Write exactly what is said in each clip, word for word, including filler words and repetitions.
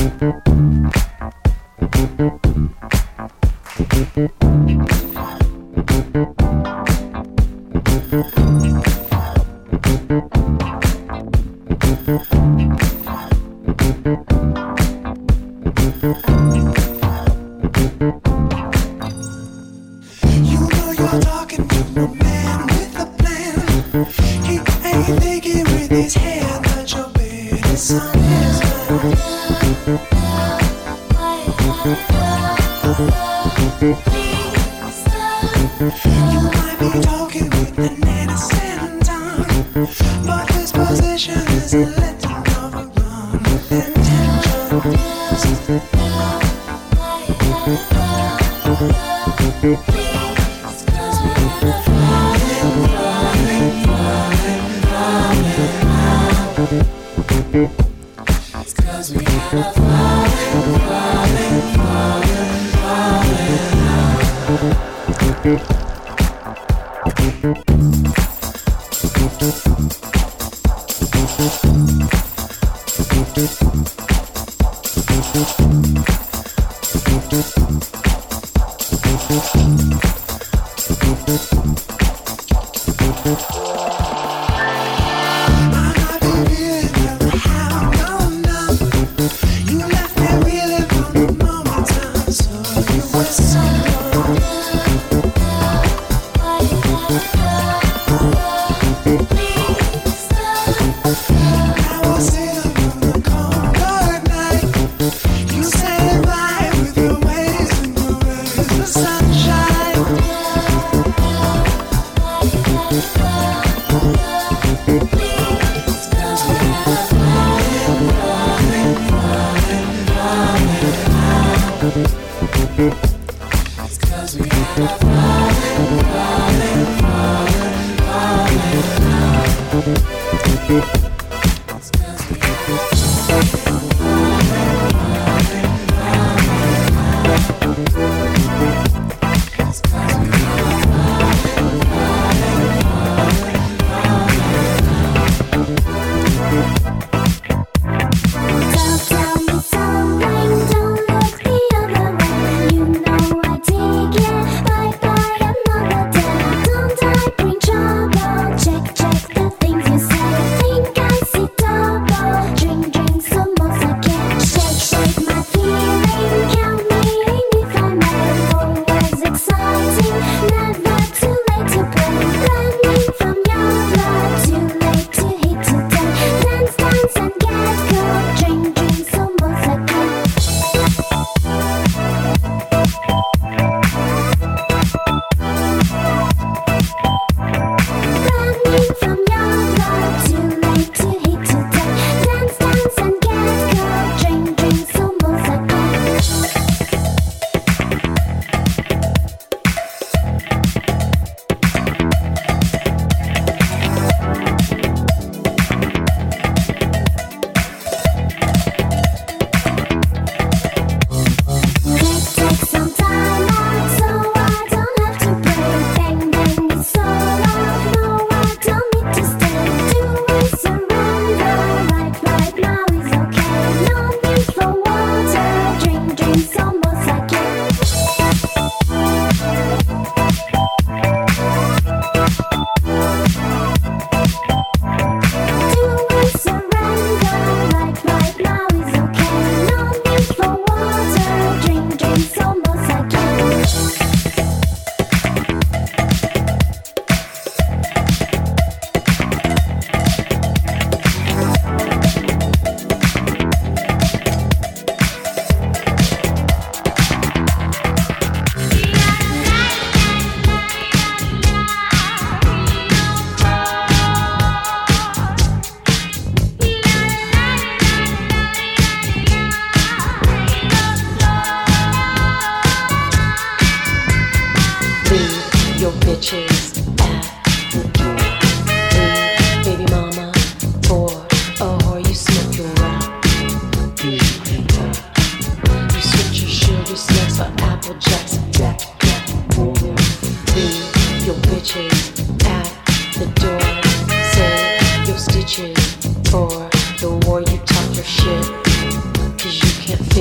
For the war, you talk your shit, 'cause you can't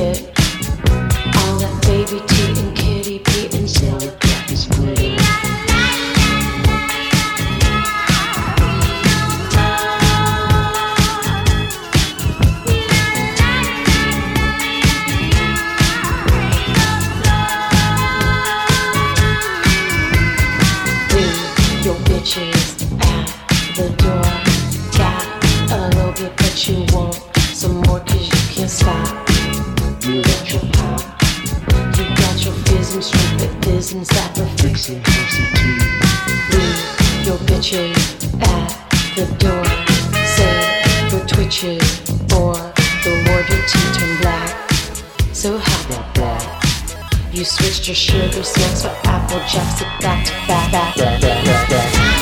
get all that baby tea and kitty pee and silly is pretty. Leave your bitches at the door. Got a little bit, but you want some more, cause you can't stop. You got your pop, you got your fizz and strip it, fizz and stop for fixing horsey tea. Leave your bitches at the door. Say your twitches or the wardrobe tea turn black. So how about that? You switched your sugar snacks for apple jacks to back to back, back, back, back, back, back.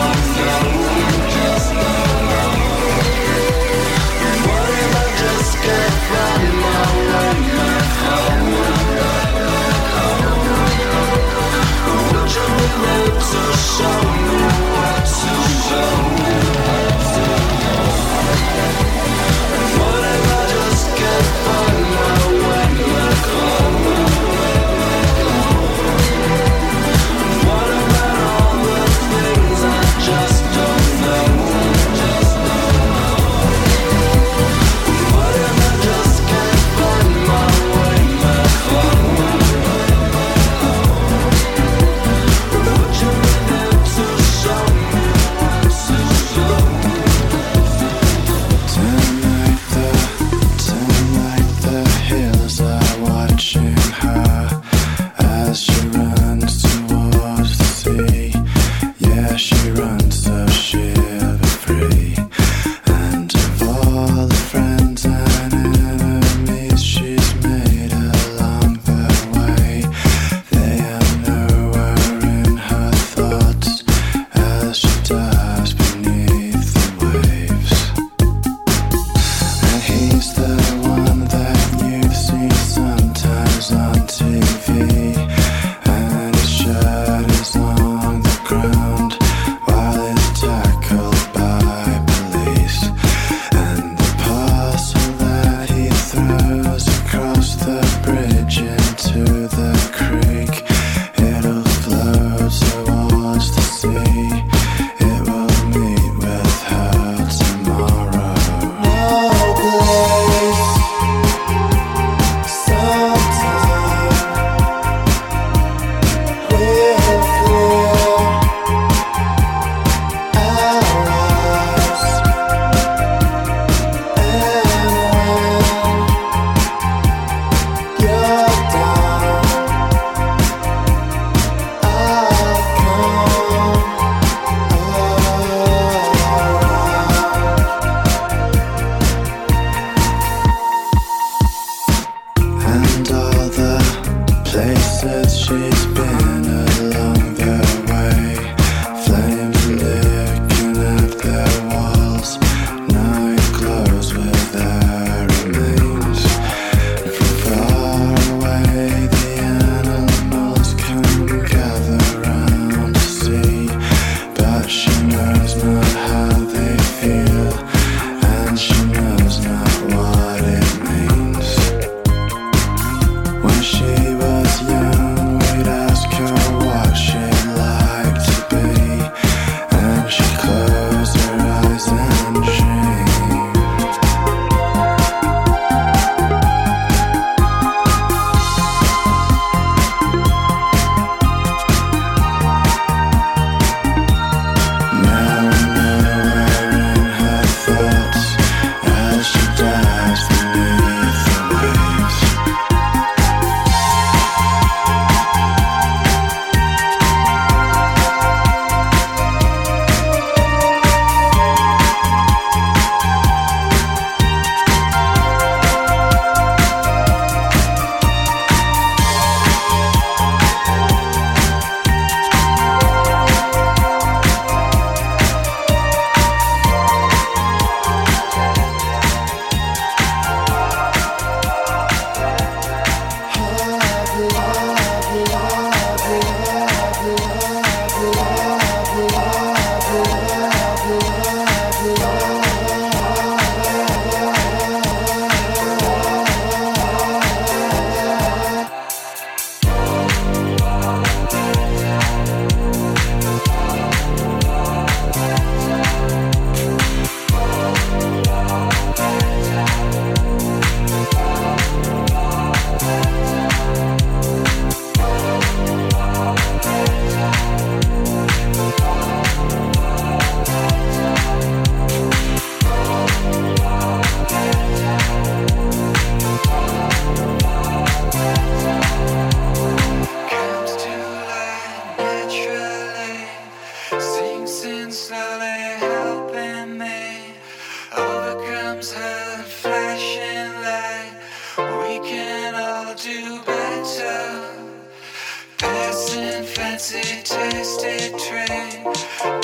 fancy tasty train, dance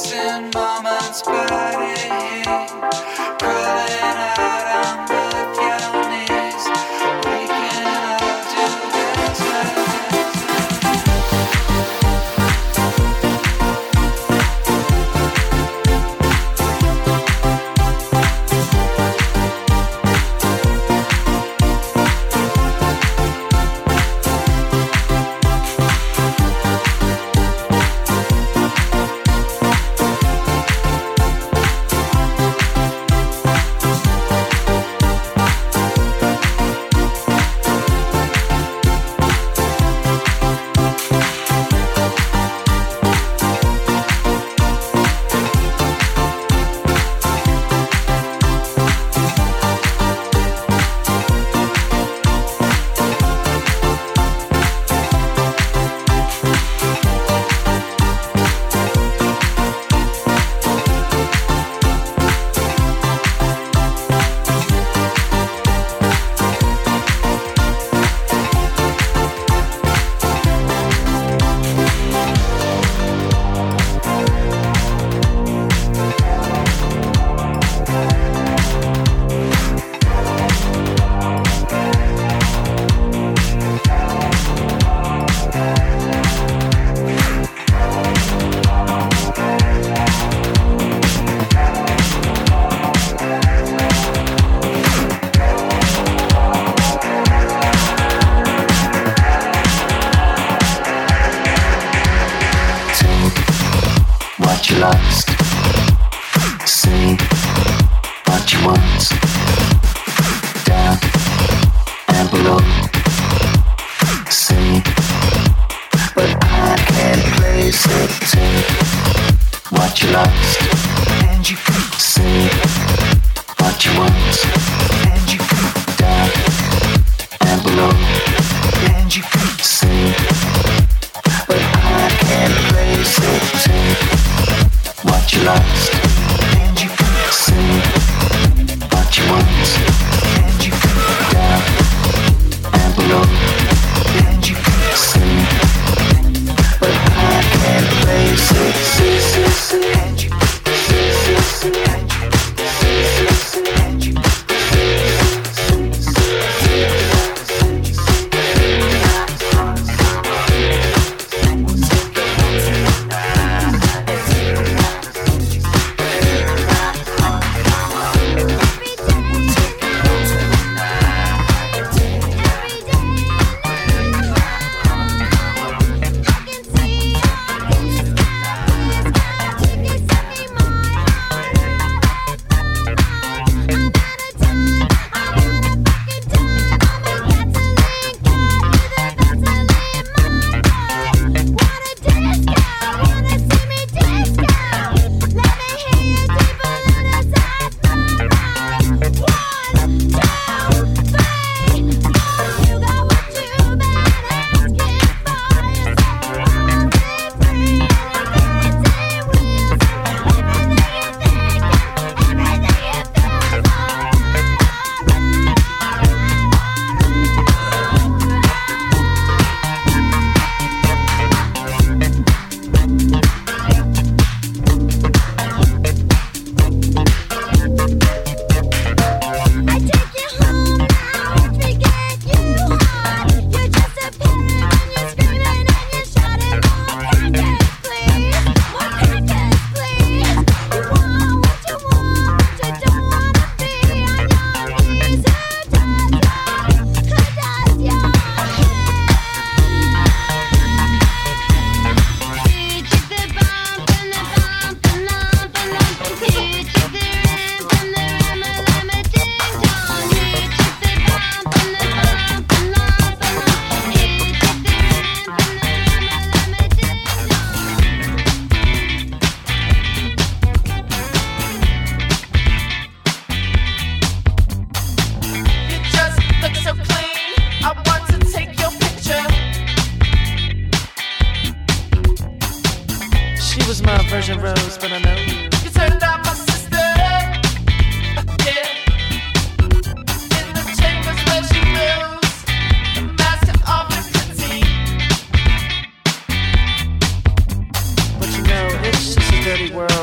dirty world.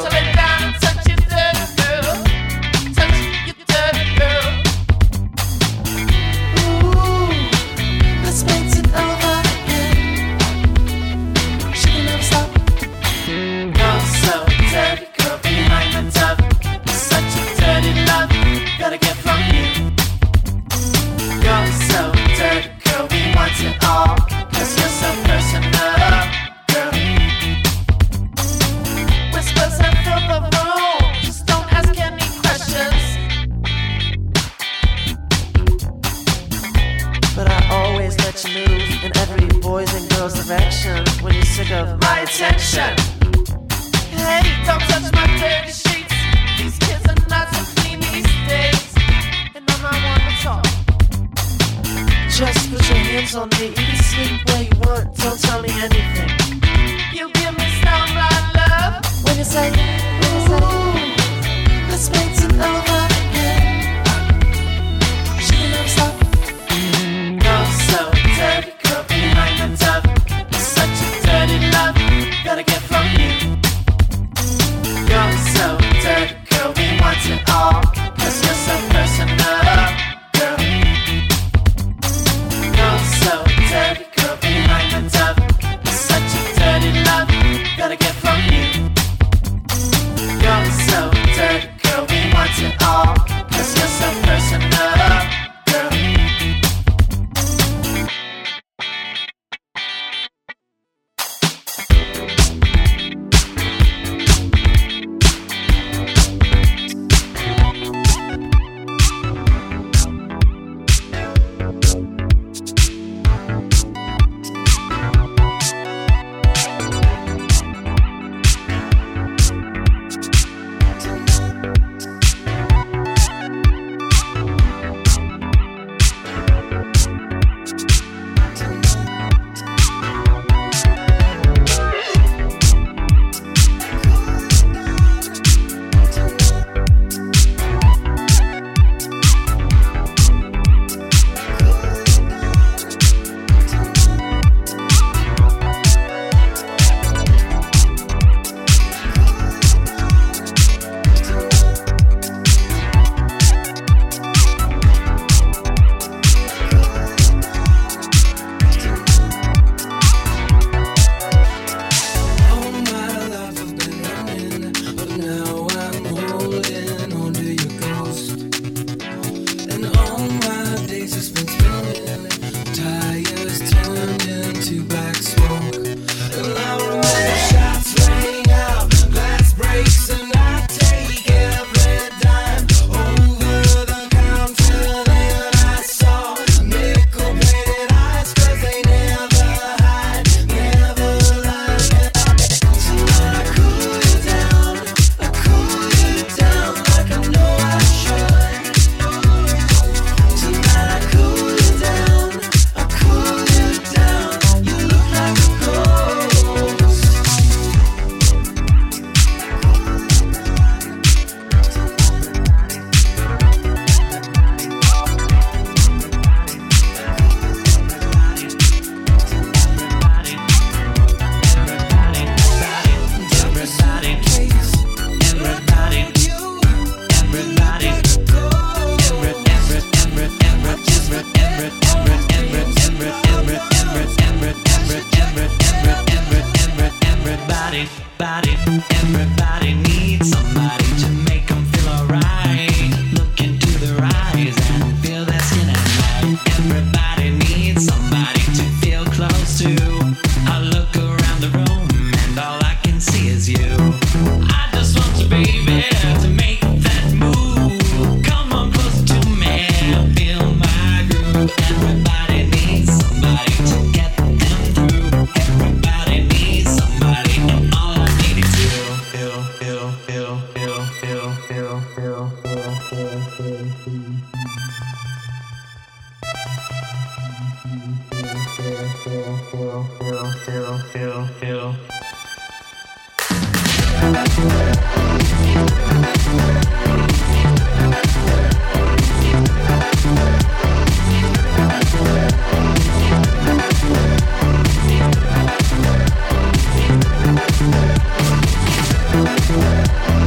We'll be right back.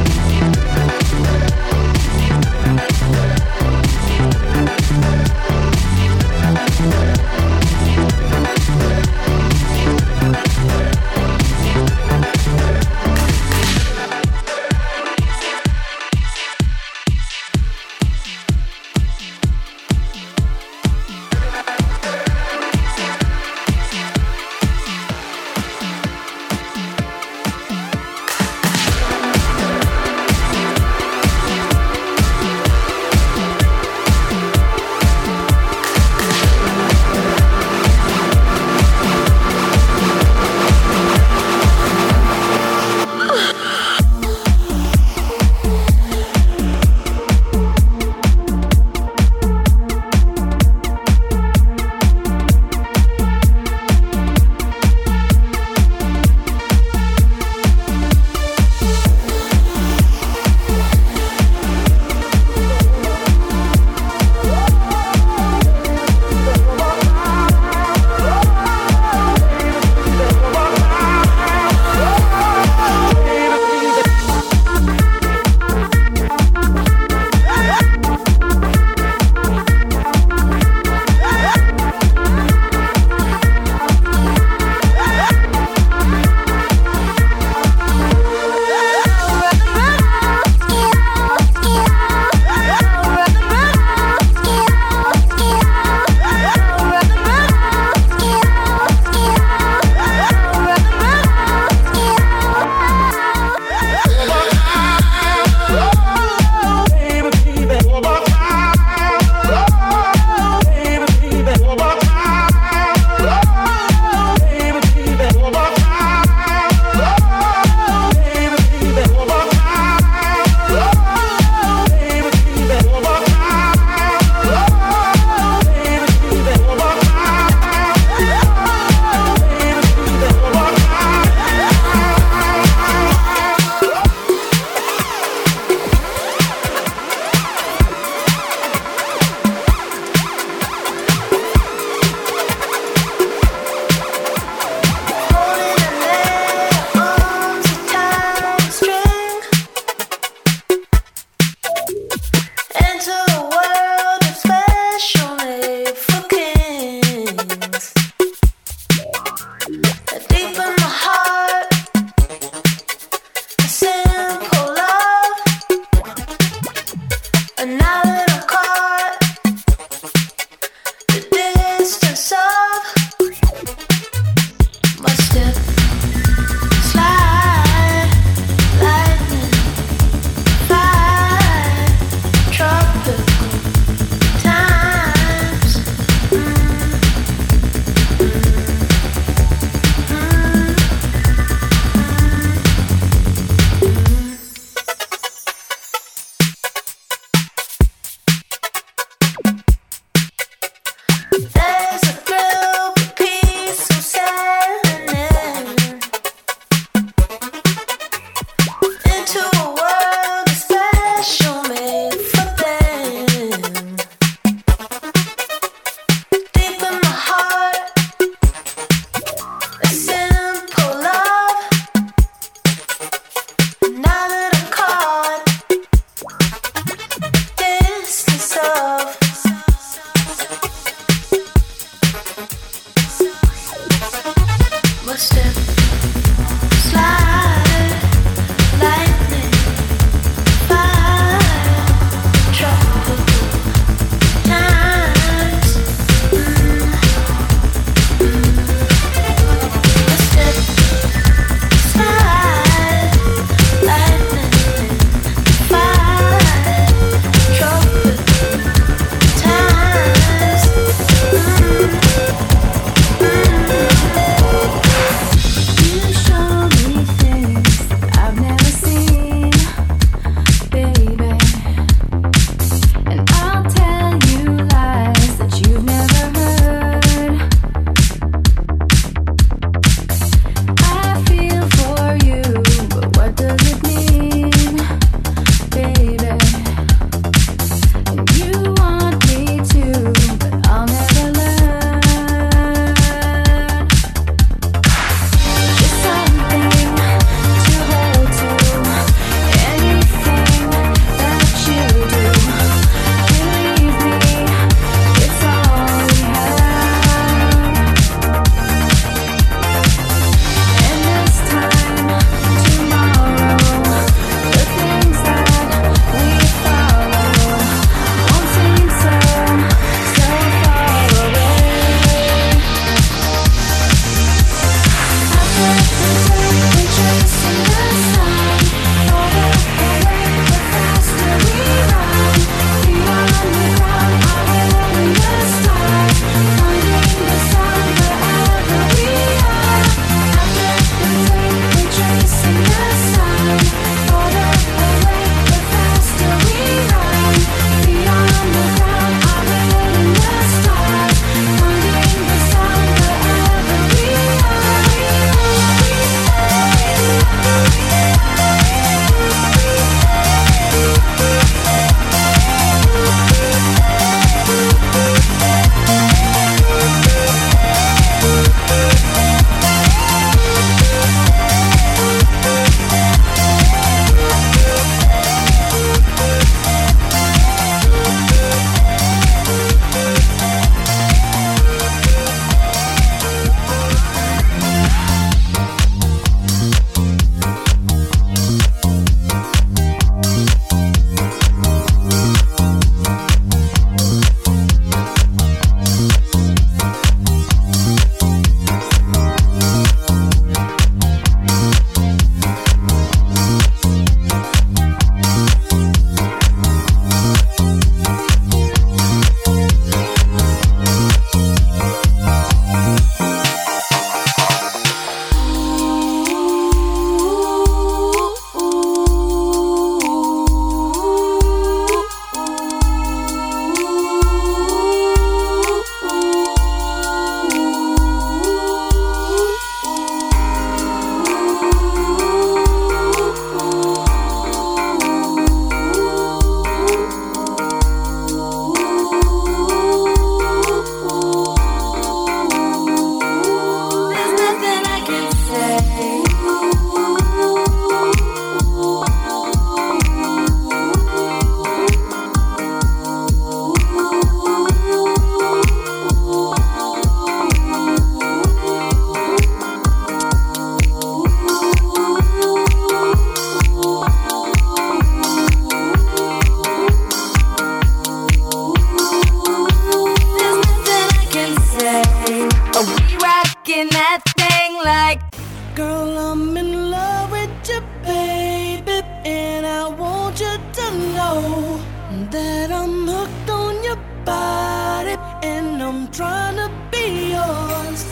want you to know that I'm hooked on your body and I'm trying to be yours.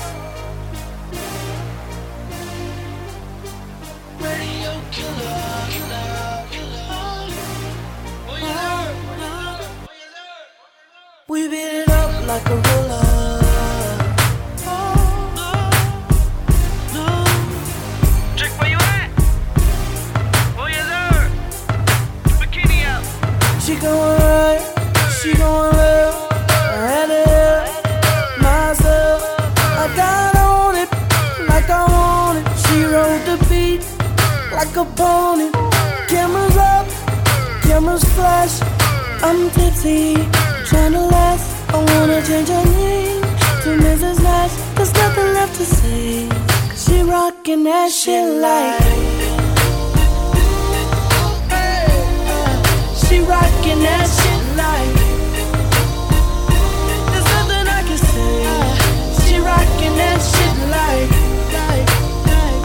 Radio killer, killer, killer. Oh, yeah. We beat it up like a roller. She going right, she going left. I had to help myself. I got on it like I want it. She rode the beat like a pony. Cameras up, cameras flash. I'm tipsy, trying to last. I wanna change her name to Missus Nash. There's nothing left to say, 'cause she rockin' that shit like. She rockin' that shit like. There's nothing I can say. She rockin' that shit like. like, like.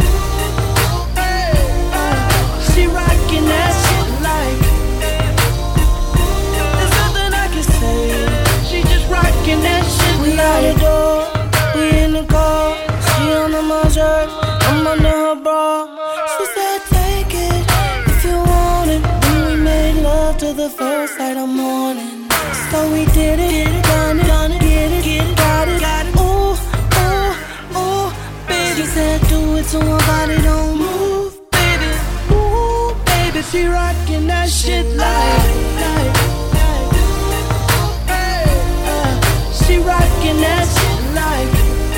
She rockin' that shit like. There's nothing I can say. She just rockin' that shit we like. We out the door, we in the car. She under my shirt, I'm under her bra. She said take it if you want it. Love to the first light of morning. So we did it, did it, done it, done it, get it, get it, got it, got it. Ooh, ooh, ooh, baby. She said do it so my body don't move, baby. Ooh, baby, she rockin' that shit like, like, like. Hey, uh, she rockin' that shit like.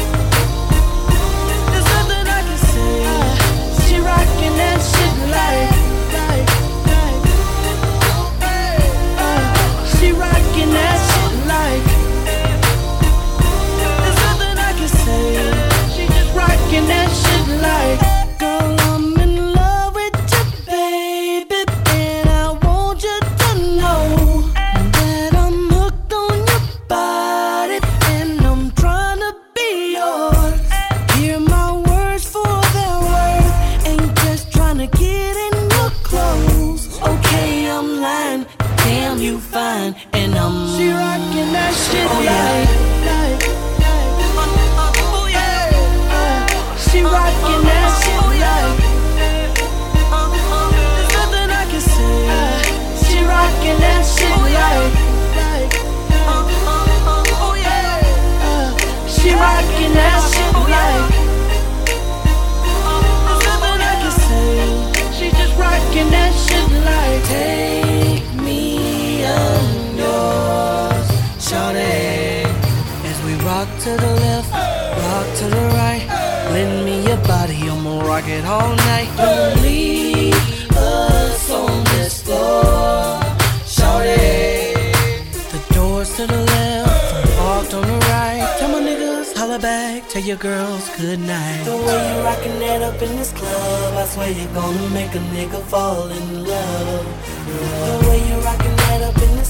There's nothing I can say. She rockin' that shit like. She rockin' that shit like. There's nothing I can say. She just rockin' that shit like. Girl, I'm in love with you, baby, and I want you to know that I'm hooked on your body and I'm trying to be yours. Hear my words for their worth, ain't just trying to get in your clothes. Okay, I'm lying. Damn, you fine, and I'm she rockin' that shit oh, like, yeah. like, like. Oh, yeah. She rockin' that shit like. There's nothing I can say. She rockin' that shit like, like, like. Oh yeah. She rockin' that shit like. There's nothing I can say. She just rockin' that shit like. Take me on yours, shawty. As we rock to the left, rock to the right. Lend me your body, I'ma rock it all night. Don't leave us on this floor, shawty. The doors to the left, parked on the right. Tell my niggas, holla back, tell your girls good night. The way you rockin' that up in this club, I swear you're gonna make a nigga fall in love. The way you rockin' that up in this